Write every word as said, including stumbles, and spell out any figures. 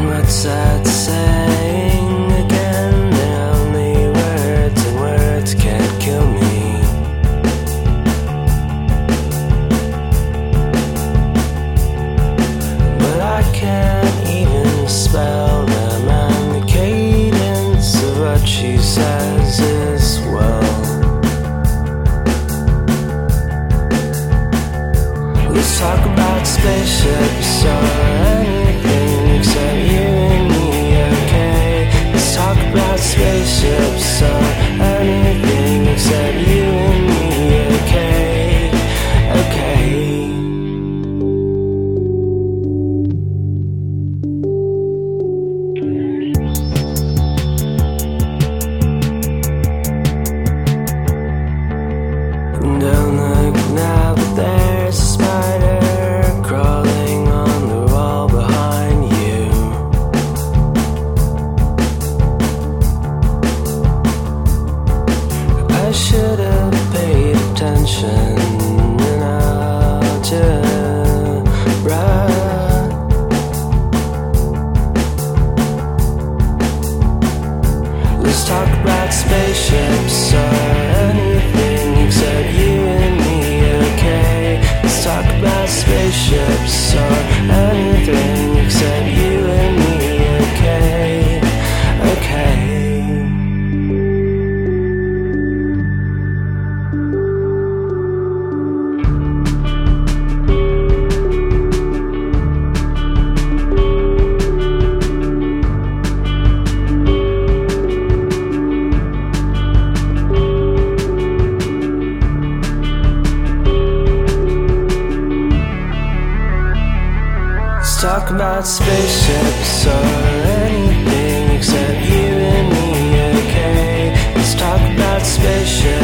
What's that saying again? Only words and words can't kill me. But I can't even spell them, and the cadence of what she says is well. Let's talk about spaceships or anything except you and me, okay? Let's talk about spaceships or anything except you and me, okay? Okay. Don't look now, but there's a spider crawling on the wall behind you. I should have paid attention in algebra. Let's talk about spaceships or anything except you and me, okay? Let's talk about spaceships or anything except you and me, okay? Okay. Let's talk about spaceships or anything except you and me, okay? Let's talk about spaceships.